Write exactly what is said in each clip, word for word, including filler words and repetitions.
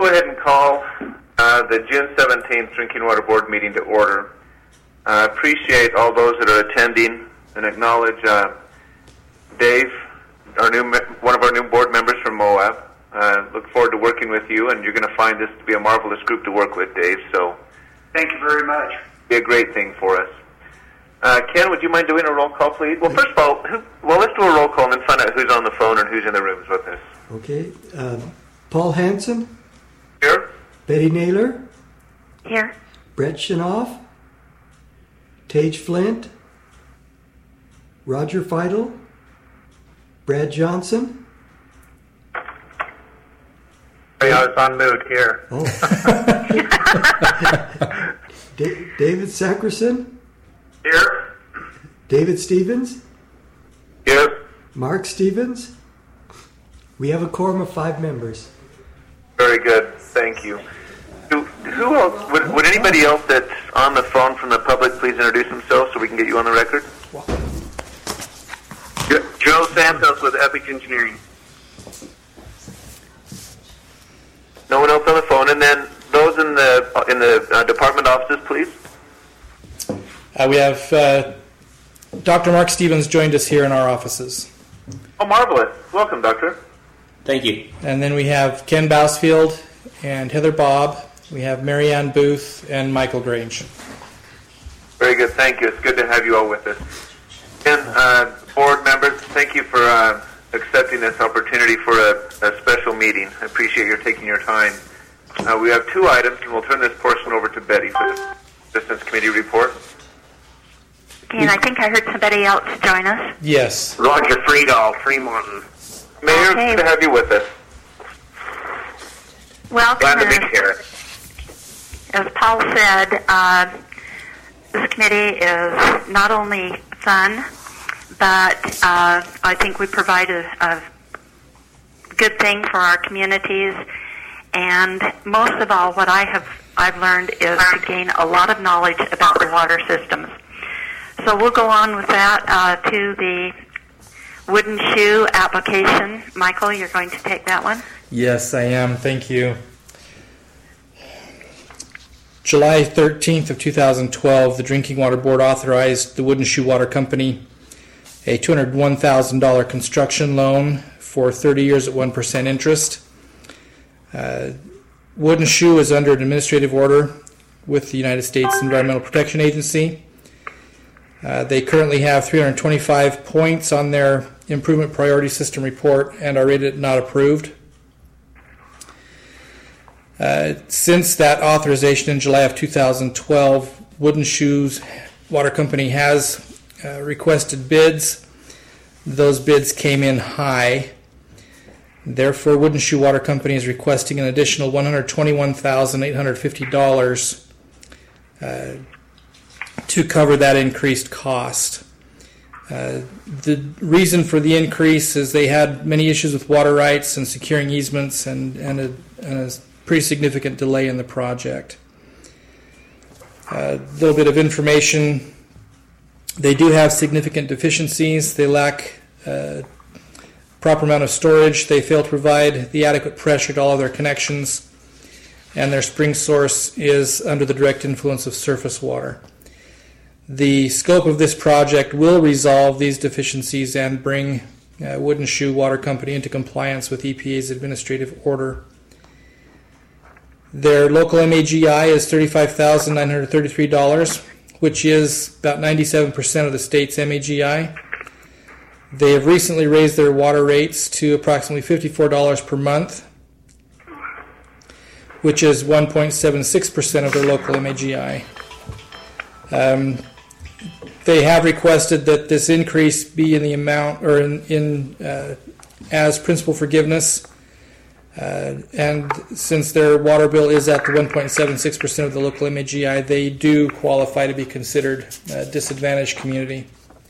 go ahead and call uh, the June seventeenth Drinking Water Board meeting to order. I uh, appreciate all those that are attending and acknowledge uh, Dave, our new me- one of our new board members from Moab. Uh, look forward to working with you, and you're going to find this to be a marvelous group to work with, Dave. So, thank you very much. Be a great thing for us. Uh, Ken, would you mind doing a roll call, please? Well, first of all, who, well, let's do a roll call and then find out who's on the phone and who's in the rooms with us. Okay. Uh, Paul Hansen. Here. Betty Naylor. Here. Brett Shinoff. Tage Flint. Roger Feidel. Brad Johnson. Hey, I was on mute here. Oh. da- David Sackerson. Here. David Stevens. Here. Mark Stevens. We have a quorum of five members. Very good. Thank you. Who, who else? Would, would anybody else that's on the phone from the public please introduce themselves so we can get you on the record? Joe Santos with Epic Engineering. No one else on the phone, and then those in the in the uh, department offices, please. Uh, we have uh, Doctor Mark Stevens joined us here in our offices. Oh, marvelous! Welcome, Doctor. Thank you. And then we have Ken Bousfield and Heather Bobb. We have Marianne Booth and Michael Grange. Very good. Thank you. It's good to have you all with us. And uh, board members, thank you for uh, accepting this opportunity for a, a special meeting. I appreciate your taking your time. Uh, we have two items, and we'll turn this portion over to Betty for the Assistance Committee report. Okay, and I think I heard somebody else join us. Yes. Roger Friedel, Fremont. Mayor, Okay. good to have you with us. Well, Glad to be here. as Paul said, uh, this committee is not only fun, but uh, I think we provide a, a good thing for our communities. And most of all, what I have I've learned is to gain a lot of knowledge about the water systems. So we'll go on with that uh, to the wooden shoe application. Michael, you're going to take that one? Yes, I am. Thank you. July thirteenth of two thousand twelve, the Drinking Water Board authorized the Wooden Shoe Water Company a two hundred one thousand dollars construction loan for thirty years at one percent interest. Uh, Wooden Shoe is under an administrative order with the United States Environmental Protection Agency. Uh, they currently have three hundred twenty-five points on their Improvement Priority System report and are rated not approved. Uh, since that authorization in July of two thousand twelve, Wooden Shoes Water Company has uh, requested bids. Those bids came in high. Therefore, Wooden Shoe Water Company is requesting an additional one hundred twenty-one thousand eight hundred fifty dollars uh, to cover that increased cost. Uh, the reason for the increase is they had many issues with water rights and securing easements and, and, a, and a pretty significant delay in the project. A uh, little bit of information. They do have significant deficiencies. They lack uh, proper amount of storage. They fail to provide the adequate pressure to all of their connections, and their spring source is under the direct influence of surface water. The scope of this project will resolve these deficiencies and bring uh, Wooden Shoe Water Company into compliance with E P A's administrative order. Their local M A G I is thirty-five thousand nine hundred thirty-three dollars, which is about ninety-seven percent of the state's M A G I. They have recently raised their water rates to approximately fifty-four dollars per month, which is one point seven six percent of their local M A G I. Um, they have requested that this increase be in the amount or in, in uh, as principal forgiveness. Uh, and since their water bill is at the one point seven six percent of the local M A G I, they do qualify to be considered a disadvantaged community.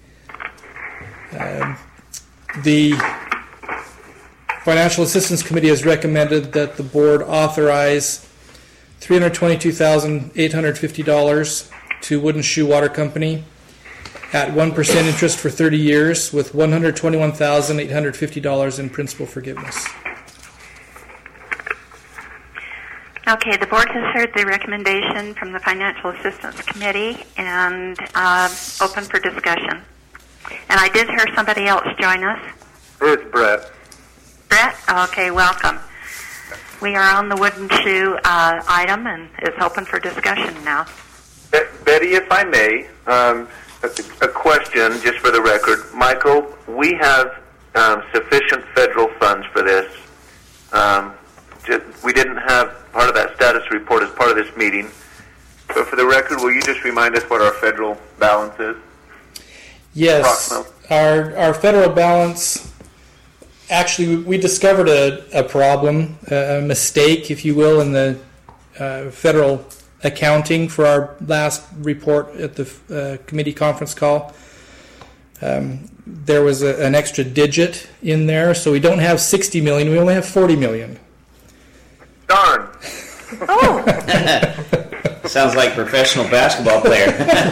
Uh, the Financial Assistance Committee has recommended that the board authorize three hundred twenty-two thousand eight hundred fifty dollars to Wooden Shoe Water Company at one percent interest for thirty years with one hundred twenty-one thousand eight hundred fifty dollars in principal forgiveness. Okay, the board has heard the recommendation from the Financial Assistance Committee and uh, open for discussion. And I did hear somebody else join us. It's Brett. Brett? Okay, welcome. We are on the wooden shoe uh, item, and it's open for discussion now. Be- Betty, if I may, um, a, a question just for the record. Michael, we have um, sufficient federal funds for this. Um, just, we didn't have part of that status report as part of this meeting. But for the record, will you just remind us what our federal balance is? Yes, our our federal balance, actually we discovered a, a problem, a mistake, if you will, in the uh, federal accounting for our last report at the uh, committee conference call. Um, there was a, an extra digit in there, so we don't have sixty million, we only have forty million. Darn. Oh. Sounds like a professional basketball player.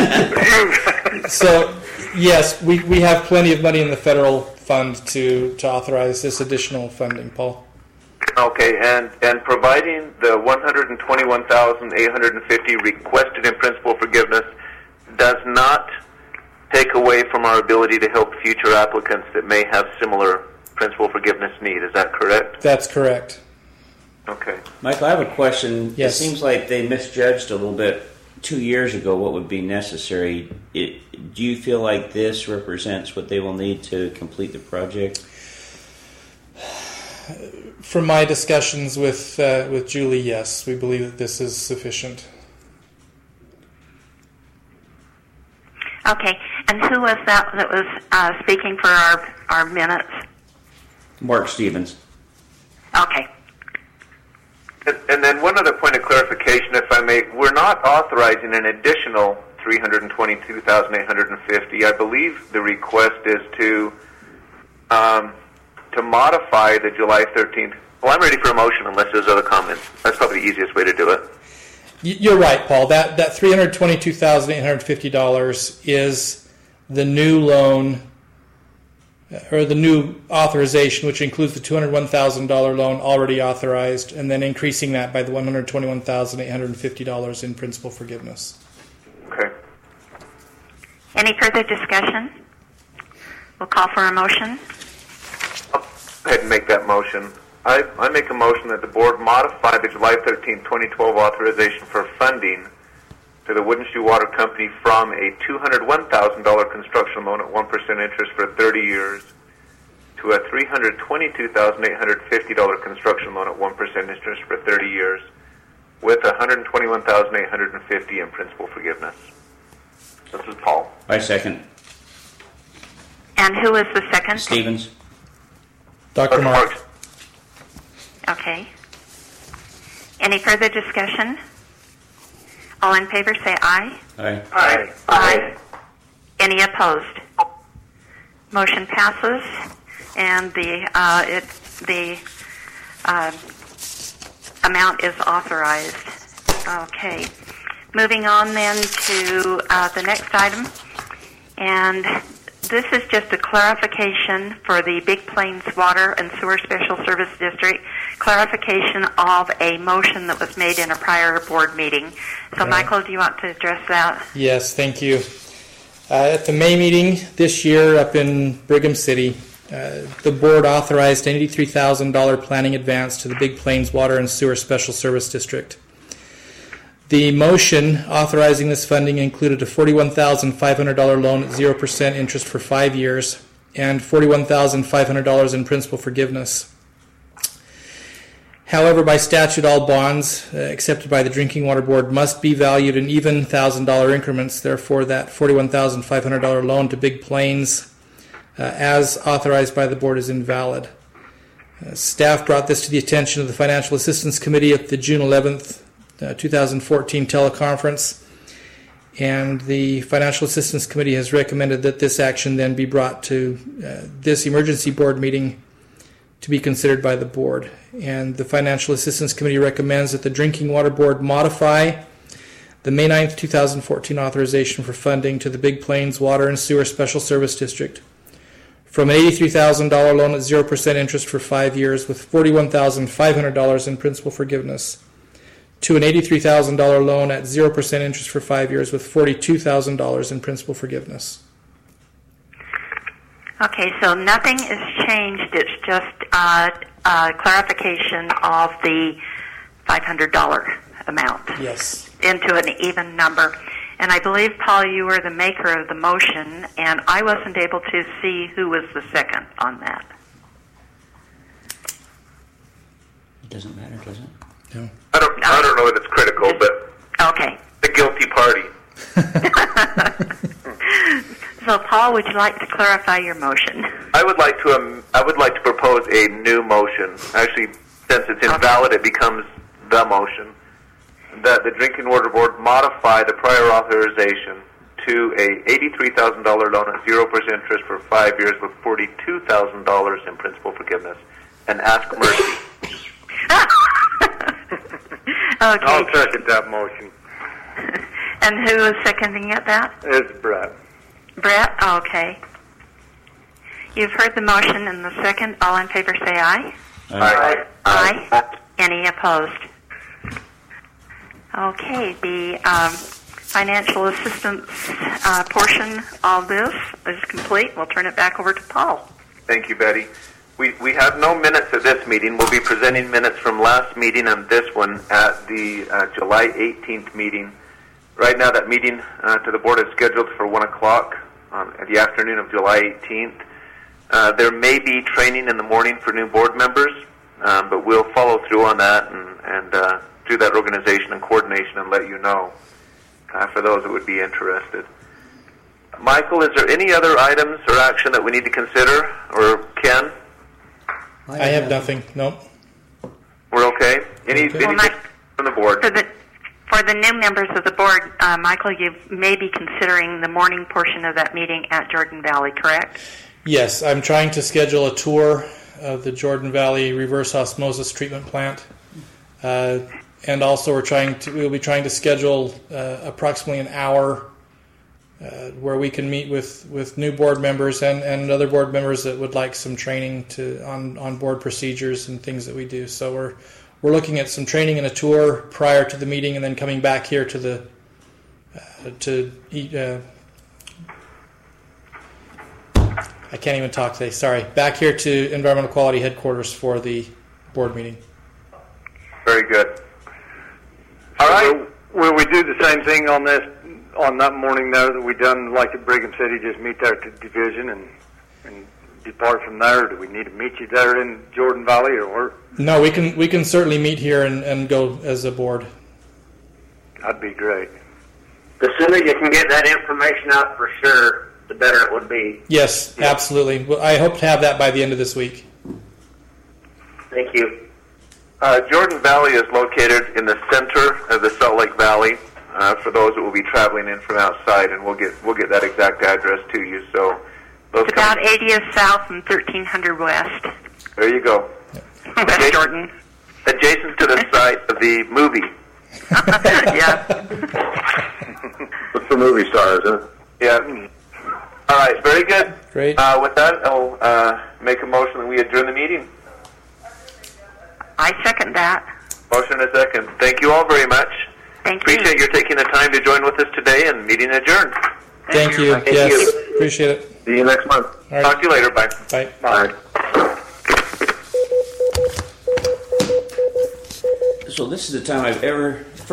So, yes, we, we have plenty of money in the federal fund to, to authorize this additional funding, Paul. Okay, and, and providing the one hundred twenty-one thousand eight hundred fifty requested in principal forgiveness does not take away from our ability to help future applicants that may have similar principal forgiveness need. Is that correct? That's correct. Okay. Michael, I have a question. Yes. It seems like they misjudged a little bit two years ago what would be necessary. It, do you feel like this represents what they will need to complete the project? From my discussions with uh, with Julie, yes, we believe that this is sufficient. Okay, and who was that that was uh, speaking for our, our minutes? Mark Stevens. Okay. And, and then one other point of clarification, if I may. We're not authorizing an additional three hundred twenty-two thousand eight hundred fifty. I believe the request is to um, to modify the July thirteenth. Well, I'm ready for a motion unless there's other comments. That's probably the easiest way to do it. You're right, Paul. That that three hundred twenty-two thousand eight hundred fifty dollars is the new loan, or the new authorization, which includes the two hundred one thousand dollars loan already authorized, and then increasing that by the one hundred twenty-one thousand eight hundred fifty dollars in principal forgiveness. Okay. Any further discussion? We'll call for a motion. I'll go ahead and make that motion. I, I make a motion that the board modify the July thirteenth, twenty twelve authorization for funding to the Wooden Shoe Water Company from a two hundred one thousand dollars construction loan at one percent interest for thirty years to a three hundred twenty-two thousand eight hundred fifty dollars construction loan at one percent interest for thirty years with one hundred twenty-one thousand eight hundred fifty dollars in principal forgiveness. This is Paul. I second. And who is the second? Stevens. Doctor Marks. Okay. Any further discussion? All in favor say aye. Aye. Aye. Aye. Any opposed? Motion passes, and the uh, it the uh, amount is authorized. Okay. Moving on then to uh, the next item, and this is just a clarification for the Big Plains Water and Sewer Special Service District, clarification of a motion that was made in a prior board meeting. So, Right. Michael, do you want to address that? Yes, thank you. Uh, at the May meeting this year up in Brigham City, uh, the board authorized an eighty-three thousand dollars planning advance to the Big Plains Water and Sewer Special Service District. The motion authorizing this funding included a forty-one thousand five hundred dollars loan at zero percent interest for five years and forty-one thousand five hundred dollars in principal forgiveness. However, by statute, all bonds uh, accepted by the Drinking Water Board must be valued in even one thousand dollars increments. Therefore, that forty-one thousand five hundred dollars loan to Big Plains, uh, as authorized by the board, is invalid. Uh, staff brought this to the attention of the Financial Assistance Committee at the June eleventh, uh, twenty fourteen teleconference, and the Financial Assistance Committee has recommended that this action then be brought to uh, this emergency board meeting to be considered by the board. And the Financial Assistance Committee recommends that the Drinking Water Board modify the May ninth, twenty fourteen authorization for funding to the Big Plains Water and Sewer Special Service District from an eighty-three thousand dollars loan at zero percent interest for five years with forty-one thousand five hundred dollars in principal forgiveness to an eighty-three thousand dollars loan at zero percent interest for five years with forty-two thousand dollars in principal forgiveness. Okay, so nothing is changed. It's just uh, uh, clarification of the five hundred dollars amount Yes. into an even number. And I believe, Paul, you were the maker of the motion, and I wasn't able to see who was the second on that. It doesn't matter, does it? No. I don't, I don't know that it's critical, but Okay. the guilty party. So, Paul, would you like to clarify your motion? I would like to, um, I would like to propose a new motion. Actually, since it's invalid, it becomes the motion. That the Drinking Water Board modify the prior authorization to a eighty-three thousand dollars loan at zero percent interest for five years with forty-two thousand dollars in principal forgiveness, and ask mercy. Okay. I'll second that motion. And who is seconding it, that? It's Brett. Brett? Okay. You've heard the motion and the second. All in favor say aye. Aye. Aye. Any opposed? Okay, the um, financial assistance uh, portion of this is complete. We'll turn it back over to Paul. Thank you, Betty. We, we have no minutes at this meeting. We'll be presenting minutes from last meeting and this one at the uh, July eighteenth meeting. Right now, that meeting uh, to the board is scheduled for one o'clock um, at the afternoon of July eighteenth. Uh, there may be training in the morning for new board members, um, but we'll follow through on that and, and uh, do that organization and coordination and let you know uh, for those that would be interested. Michael, is there any other items or action that we need to consider, or Ken? I have nothing. Nope. We're okay? Any, Okay. anything Well, Mike- from the board? For the, for the new members of the board, uh, Michael, you may be considering the morning portion of that meeting at Jordan Valley, correct? Yes, I'm trying to schedule a tour of the Jordan Valley Reverse Osmosis Treatment Plant. Uh, and also we're trying to, we'll be trying to schedule uh, approximately an hour uh, where we can meet with, with new board members and, and other board members that would like some training to on, on board procedures and things that we do. So we're we're looking at some training and a tour prior to the meeting, and then coming back here to the uh, to eat. Uh, I can't even talk today. Sorry, back here to Environmental Quality Headquarters for the board meeting. Very good. All right. Will, will we do the same thing on this, on that morning though, that we done like at Brigham City, just meet there at the division and, and depart from there? Do we need to meet you there in Jordan Valley, or where? No, we can we can certainly meet here and, and go as a board. That'd be great. The sooner you can get that information out for sure, the better it would be. Yes, absolutely. Well, I hope to have that by the end of this week. Thank you. Uh, Jordan Valley is located in the center of the Salt Lake Valley. Uh, for those that will be traveling in from outside, and we'll get we'll get that exact address to you. So those It's about eightieth south and thirteen hundred west. there you go. West Okay. Jordan. Adjacent to the site of the movie. Yeah. What's the movie star, isn't it? Yeah. All right, very good. Great. Uh, with that, I'll uh, make a motion that we adjourn the meeting. I second that. Motion and a second. Thank you all very much. Thank you. Appreciate your taking the time to join with us today, and meeting adjourned. Thank you. Thank Yes, you. appreciate it. See you next month. All right. Talk to you later. Bye. Bye. Bye. So this is the time I've ever